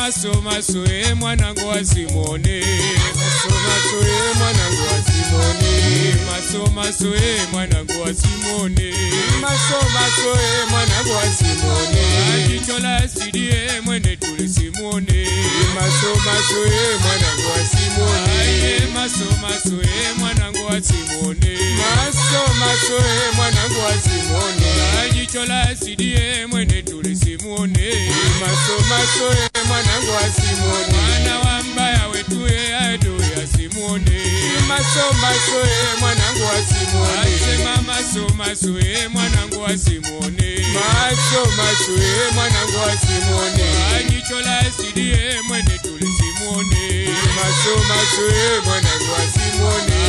maso maso mwanangu wa Simoni. Maso maso mwanangu wa Simoni. Maso maso mwanangu wa Simoni. Maso maso mwanangu wa Simoni. Jicho la sidi mwene tuli Simoni. Maso maso mwanangu wa Simoni. Maso maso mwanangu wa Simoni. Maso maso mwanangu wa Simoni. Jicho la sidi mwene tuli Simoni. Maso maso mwanangu wa Simoni. Mwana wa mbaya wetu ado ya Simoni. Maso maso mwanangu wa Simoni. Asema maso maso mwanangu wa Simoni. Maso maso mwanangu wa Simoni. Jicho la sidi mwene tuli Simoni. Maso maso mwanangu wa Simoni.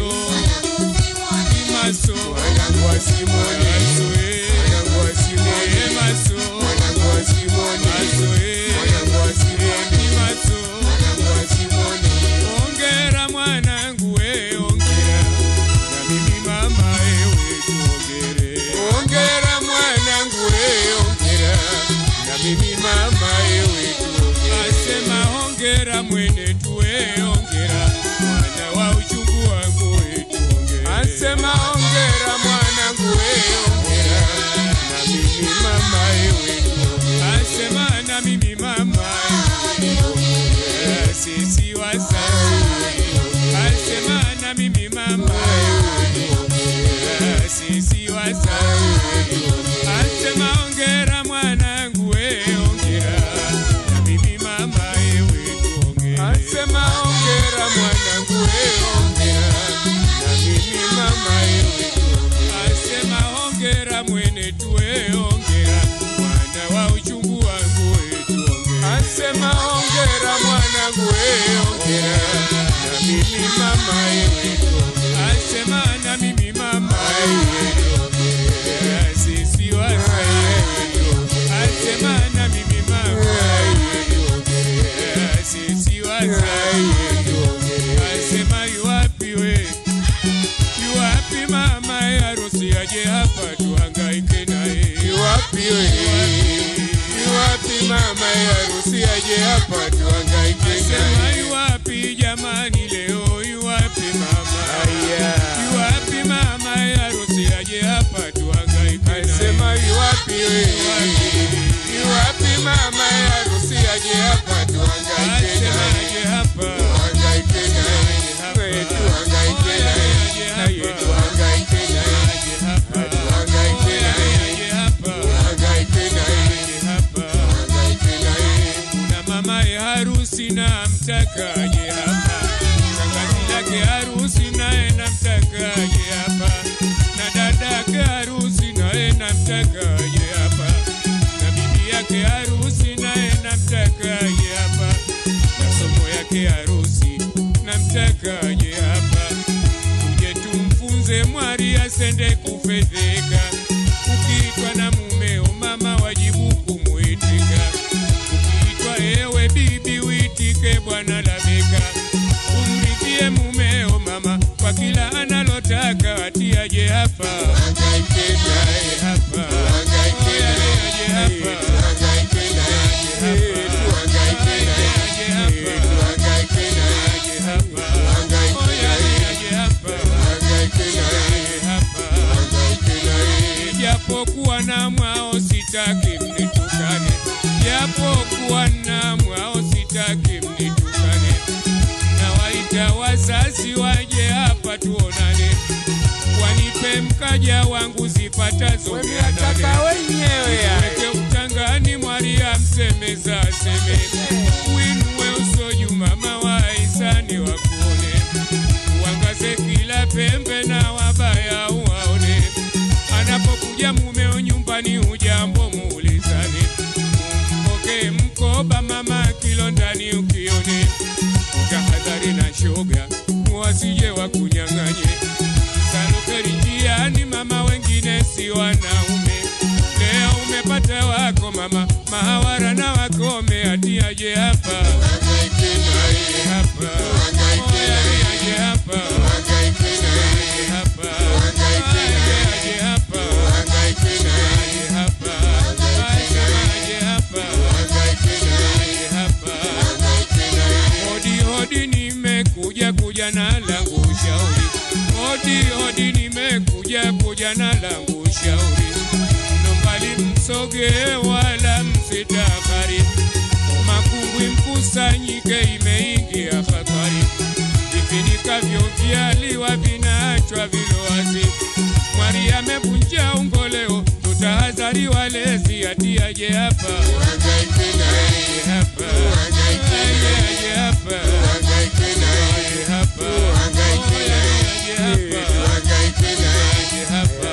Maso mwanangu wa Simoni. Mwanangu wa Simoni. Maso mwanangu wa Simoni. Maso mwanangu wa Simoni. Maso mwanangu wa Simoni. Ongera mwanangu ongera. Na mimi mama wetu ongere. Ongera mwanangu ongera. Na mimi mama wetu ongere. Asema ongera mwene tuwe ongera. Mwana wa uchungu wangu wetu ongera. Asema ongera mwanangu ongera. Na mimi mama wetu ongera. Asema na mimi mama wetu ongera. Sisi wasasi. Asema na mimi mama wetu ongera. Sisi wasasi. Asema ongera mwanangu ongera. Na mimi mama wetu ongera. Asema ongera mwanangu ongera. Na mimi mama wetu ongera. Asema ongera mwene tuwe ongera. Mwana wa uchungu wangu wetu ongera. Asema ongera mwanangu ongera. Na mimi mama wetu ongera. Asema na mimi mama wetu ongera. Sisi wasai. Asema na mimi mama wetu ongera. Sisi wasai. Asema yuwapi we? Yuwapi mama harusi aje hapa tuhangaike naye. Yuwapi we? Yuwapi mama harusi aje hapa tuhangaike naye. Asema yuwapi jamani leo? Yuwapi mama? Yuwapi mama harusi aje hapa tuhangaike naye. Asema yuwapi we? Yuwapi mama harusi aje hapa tuhangaike naye. Asema aje hapa tuhangaike naye. Tuhangaike naye. Tuhangaike naye. Tuhangaike naye. Kuna mama harusi na mtakaje hapa. Shangazi yake harusi naye na mtakaje hapa. Na dada yake harusi naye na mtakaje hapa. Na bibi yake harusi naye na mtakaje hapa. Na somo yake harusi na mtakaje hapa. Tuje tumfunze mwari asende kufedheka. Ukiitwa na mumeo mama wajibu kumuitika. Ukiitwa ewe bibi uitike bwana labeka. Umridhie mumeo mama kwa kila analotaka. Atiaje hapa hangaike naye hapa. Hangaike naye hapa. Hangaike naye hapa. Hangaike naye hapa. Hangaike naye hapa. Hangaike naye hapa. Hangaike naye hapa. Hangaike naye. Japokuwa na mwao sitaki mnitukane. Japokuwa na mwao sitaki mnitukane. Na waita wazazi waje hapa tuonane. Wanipe mkaja wangu zipatazo mianane. Weke utangani mwari amsemeza aseme. Uinue usoju mama wa Isani wakuone. Uangaze kila pembe na wabaya uwaone. Anapokuja mumeo nyumbani ujambo muulizane. Mpoke mkoba mama kilo ndani ukione. Tahadhari na shoga wasije wakunyang'anye. Salukeri njiani mama wengine si wanaume. Leo umepata wako mama mahawara na wakome. Atiaje hapa hangaike naye hapa. Hangaike naye hapa. Hangaike naye hapa. Hangaike naye hapa. Hangaike naye hapa. Hangaike naye hapa. Hangaike naye hapa. na langu shauri. Hodi nimekuja na langu shauri. Nombali msoge wala msitakari, makungwi mkusanyike imeingia hatari. Vifinikavyo vyaliwa vinaachwa vilowazi. Mwari amevunja ungoleo, tutahadhari walezi ati aje hapa. Aje hapa. Aje hapa. Aje hapa. Aje hapa.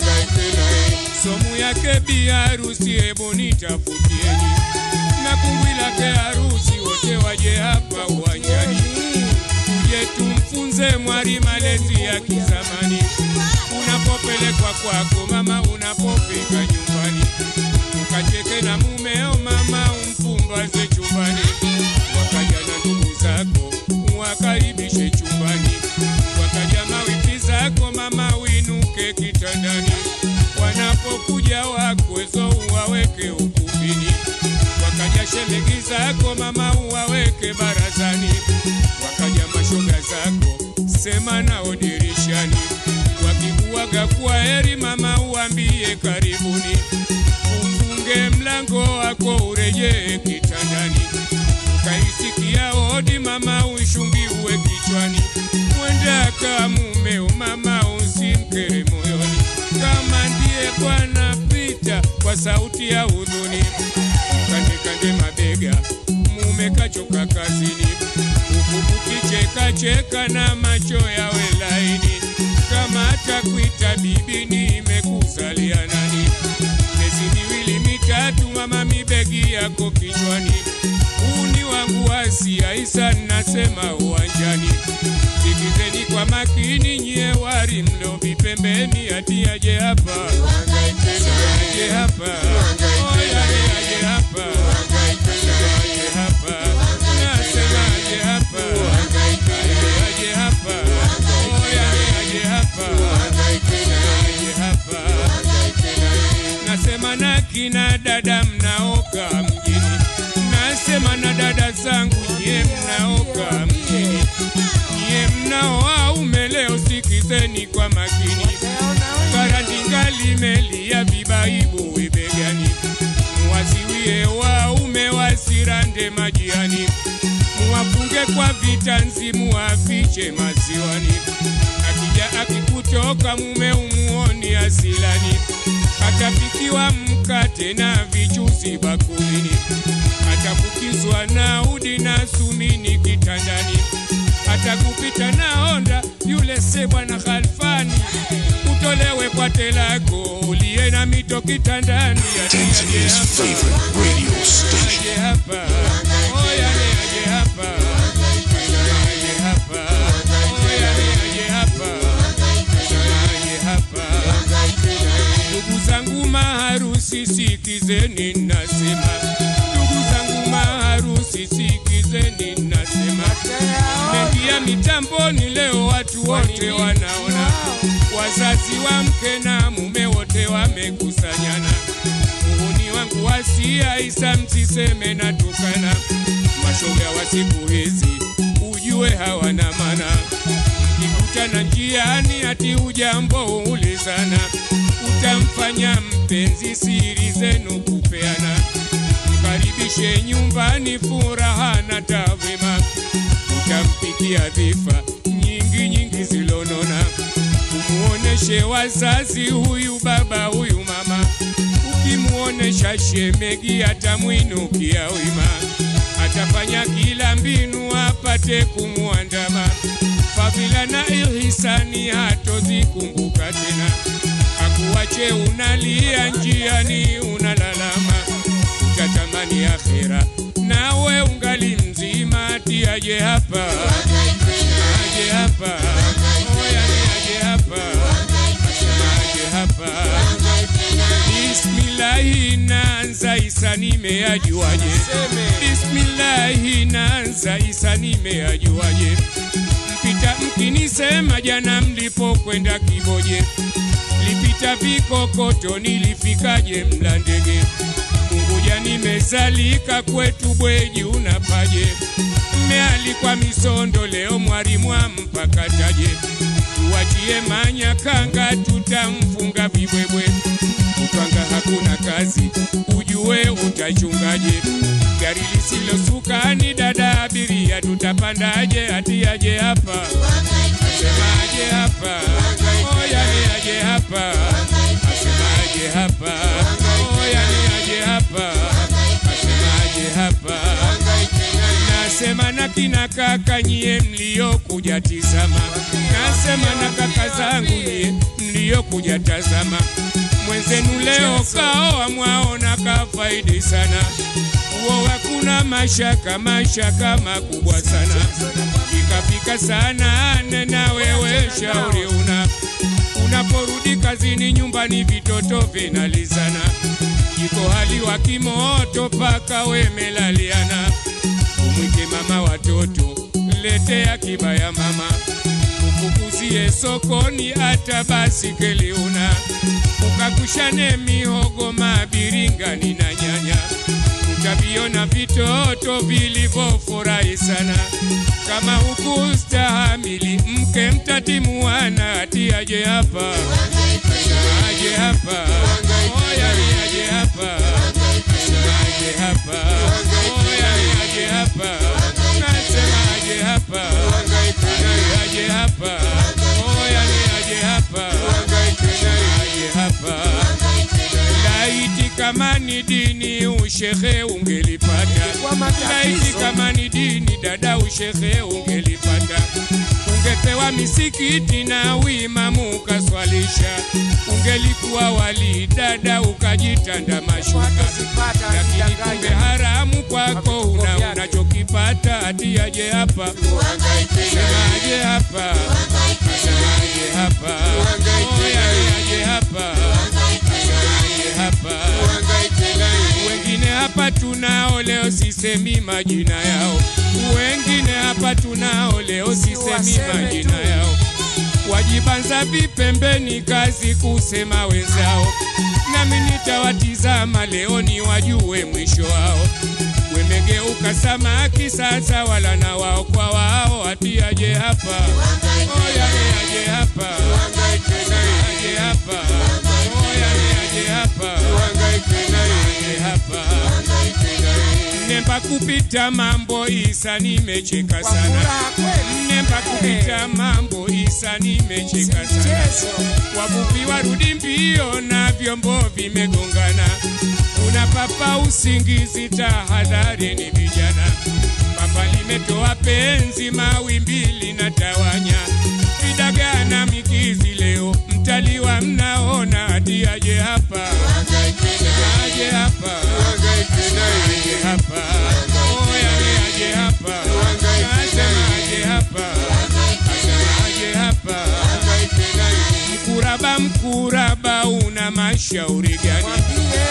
Somu yake bi harusi hebu nitafutieni, na kungwi lake harusi wote waje hapa uwanjani. Tuje tumfunze mwari malezi ya kizamani. Unapopelekwa kwako mama, unapofika nyumbani, ukacheke na mumeo mama, umpumbaze chumbani. Wakaja na ndugu zako wakaribishe chumbani, wakaja mawifi zako mama, uinuke kitandani. Wanapokuja wakwezo uwaweke ukumbini, wakaja shemegi zako mama, uwaweke barazani. Wakaja mashoga zako sema nao dirishani, wakikuaga kwa heri mama, uambie karibuni. Ufunge mlango wako urejee kitandani, kaisikia hodi mama, ushungi uwe kichwani. Mwenda ka mumeo mama, usimkere moyoni, kama ndiye bwana pita kwa sauti ya huzuni. Kande mabega mume kachoka kazini, ukicheka na macho yawe laini. Kama atakuita bibi nimekuzalia nani? Miezi miwili mitatu mama, mibegi yako kichwani. Uni wangu Asia Isa nasema uwanjani. Sikizeni kwa makini nyie wari mlobi pembeni ati aje hapa. Aje hapa. Aje hapa. Aje hapa. Nasema aje hapa. Aje hapa. Aje hapa. Aje hapa. Nasema na kina dada mnaoka mjini, nasema na dada zangu nyie mnaoka mjini, nyie mnaoa umeleo sikizeni kwa makini. Karandinga limeli ya vibaibu webegani, muwaziwie waume wasirande majiani. Muwafunge kwa vitanzi muwafiche maziwani, akija akikutoka mume umuoni asilani. Atapikiwa mkate na vichuzi bakulini, atapukizwa na udi na sumini kitandani. Atakupita na honda yule sebwa na khalfani, utolewe kwa telako ulie na mito kitandani. Tanzania's favorite radio station. Aje hapa. Aje hapa. Aje hapa. Aje hapa. Aje hapa. Ndugu zangu maharusi sikizeni nasema, ndugu zangu maharusi sikizeni nasema. Mengia mitamboni leo watu wote wanaona, wazazi wa mke na mume wote wamekusanyana. Muhuni wangu Asia Isa msiseme na tukana, mashoga wa siku hizi ujue hawana maana. Mkikutana njiani ati ujambo ulizana, utamfanya mpenzi siri zenu kupeana. Mkaribishe nyumbani furaha na tawema, utampikia dhifa nyingi zilonona. Umuoneshe wazazi huyu baba huyu mama, ukimuonesha shemegi atamwinukia wima. Atafanya kila mbinu apate kumuandama, fadhila na ihsani hatozikumbuka tena. Akuache unalia njiani unalalama, utatamani akhera nawe ungali mzima. Ati aje hapa. Aje hapa. Aje hapa. Aje hapa. Bismillahi naanza Isa nimeajuaje. Bismillahi naanza Isa nimeajuaje. Mpita mkinisema jana mlipokwenda Kiboje, lipita vikokoto nilifikaje Mlandege. Unguja nimezalika kwetu Bweji unapaje, Tumealikwa Misondo leo mwalimu ampakataje. Tuachie Manyakanga tutamfunga vibwebwe. Utwanga hakuna kazi, ujue utachungaje. Gari lisilo sukani dada abiria tutapandaje. Ati aje hapa, asemaje hapa, oya ni aje hapa, asemaje hapa, oya ni aje hapa, asemaje hapa. Nasema na kina kaka nyie mlio kuja tizama, nasema na kaka zangu nyie mlio kuja tazama. Mwenzenu leo kaoa mwaona kafaidi sana. Uoa kuna mashaka makubwa sana. Pika sana na wewe shauri unaporudi kazini nyumbani vitoto vinalizana. Jiko hali wa kimoto paka wemelaliana. Umwite mama watoto letea kibaya mama. Ukukuzie sokoni hata basikeli una. Ukakushane mihogo mabiringani na nyanya. Utaviona vitoto vilivofurahi sana. Kama hukustahamili mke mtatimuana. Ati aje hapa, aje hapa, oya ni aje hapa, aje hapa, oya ni aje hapa, nasema aje hapa, aje hapa, oya ni aje hapa, aje hapa. Laiti kama ni dini ushehe ungelipata. Laiti kama ni dini dada ushehe ungelipata. Ungepewa misikiti na uimamu ukaswalisha. Ungelikuwa wali dada ukajitanda mashuka. Lakini kumbe haramu kwako unachokipata. Ati aje hapa, asemaje hapa, asemaje hapa, oya aje hapa, asemaje hapa. Wengine hapa tunao leo sisemi majina yao. Wengine hapa tunao leo sisemi majina yao. Wajibanza vipembeni kazi kusema wenzao. Nami nitawatizama leo ni wajue mwisho wao. Wemegeuka samaki sasa wala na wao kwa wao. Ati aje hapa, oya ni aje hapa, aje hapa, oya ni aje hapa, aje hapa. Nemba kupita mambo Isa nimecheka sana. Nemba kupita mambo Isa nimecheka sana. Wavuvi warudi mbio na vyombo vimegongana. Unapapa usingizi tahadhari ni vijana. Papa limetoa penzi mawimbi na tawanya. Vidagaa na mikizi leo mtaliwa mnaona. Ati aje hapa, aje hapa, aje hapa, oya ni aje hapa, asema aje hapa, asema aje hapa. Mkuraba una mashauri gani?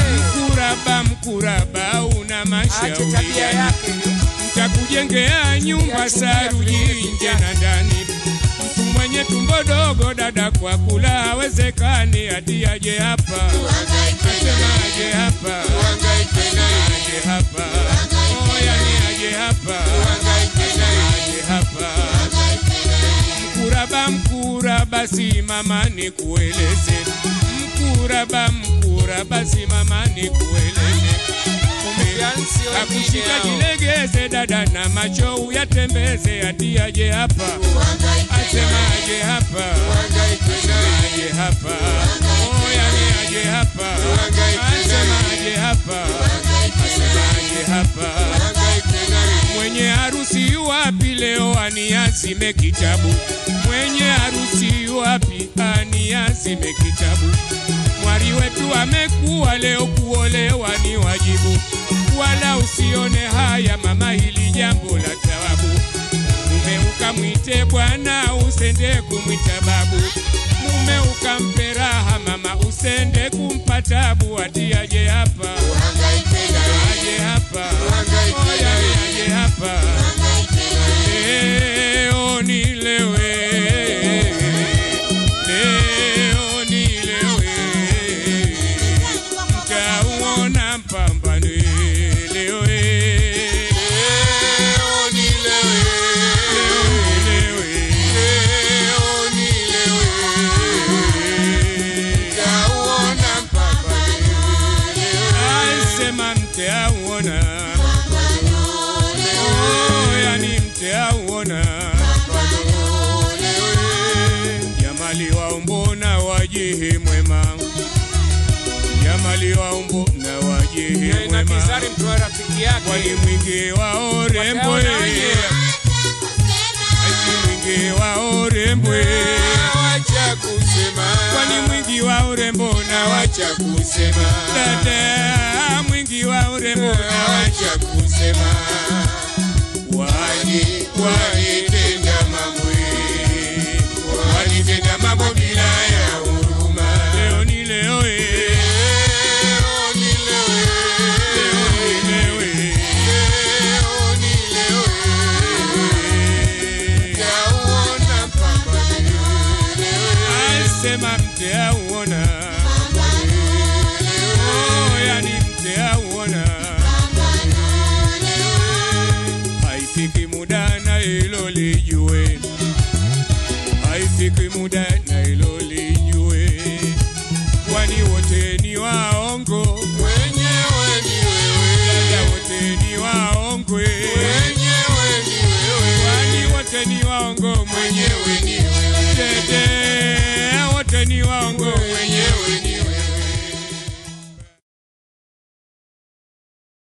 Mkuraba una mashauri gani? Mtakujengea nyumba saruji nje na ndani. Mtu mwenye tumbo dogo dada kwa kula hawezekani. Ati aje hapa, asema aje hapa, aje hapa, oya ni aje hapa, asema aje hapa. Mkuraba simama nikueleze. Mkuraba simama nikueleze. Akushika jilegeze dada na macho uyatembeze. Ati aje hapa, asema aje hapa, aje hapa, oya ni aje hapa, asema aje hapa, asema aje hapa. Mwenye harusi wapi leo aniazime kitabu. Mwenye harusi wapi aniazime kitabu. Mwari wetu amekuwa leo kuolewa ni wajibu. Wala usione haya mama hili jambo la tawabu. Mume ukamwite bwana usende kumwita babu. Mume ukampe raha mama usende kumpa tabu. Ati aje hapa, aje hapa, oya aje hapa. Leo nilewe, leo nilewe, mtauona mpambano. Leo nilewe, haki yake. Kwani mwingi wa urembo mwingi wa urembo wacha kusema. Kwani mwingi wa urembo na wacha kusema. Dada mwingi wa urembo na wacha kusema. Walitenda mambo bila ya huruma. Leo ni leo Sema mtea uona yani mtea uona haifiki muda na hilo lijue haifiki muda